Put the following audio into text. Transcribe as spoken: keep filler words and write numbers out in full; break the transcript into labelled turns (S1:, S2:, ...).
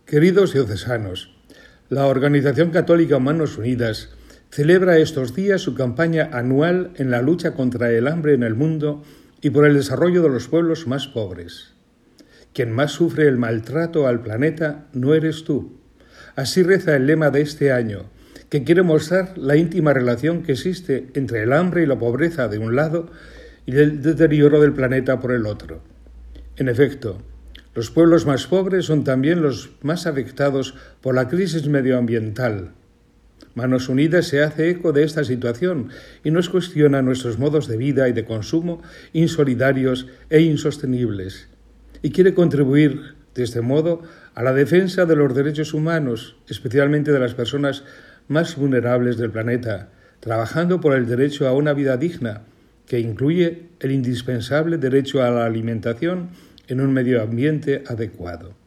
S1: Queridos diocesanos, la Organización Católica Manos Unidas celebra estos días su campaña anual en la lucha contra el hambre en el mundo y por el desarrollo de los pueblos más pobres. Quien más sufre el maltrato al planeta no eres tú. Así reza el lema de este año, que quiere mostrar la íntima relación que existe entre el hambre y la pobreza de un lado y el deterioro del planeta por el otro. En efecto, los pueblos más pobres son también los más afectados por la crisis medioambiental. Manos Unidas se hace eco de esta situación y nos cuestiona nuestros modos de vida y de consumo insolidarios e insostenibles, y quiere contribuir, de este modo, a la defensa de los derechos humanos, especialmente de las personas más vulnerables del planeta, trabajando por el derecho a una vida digna, que incluye el indispensable derecho a la alimentación en un medio ambiente adecuado.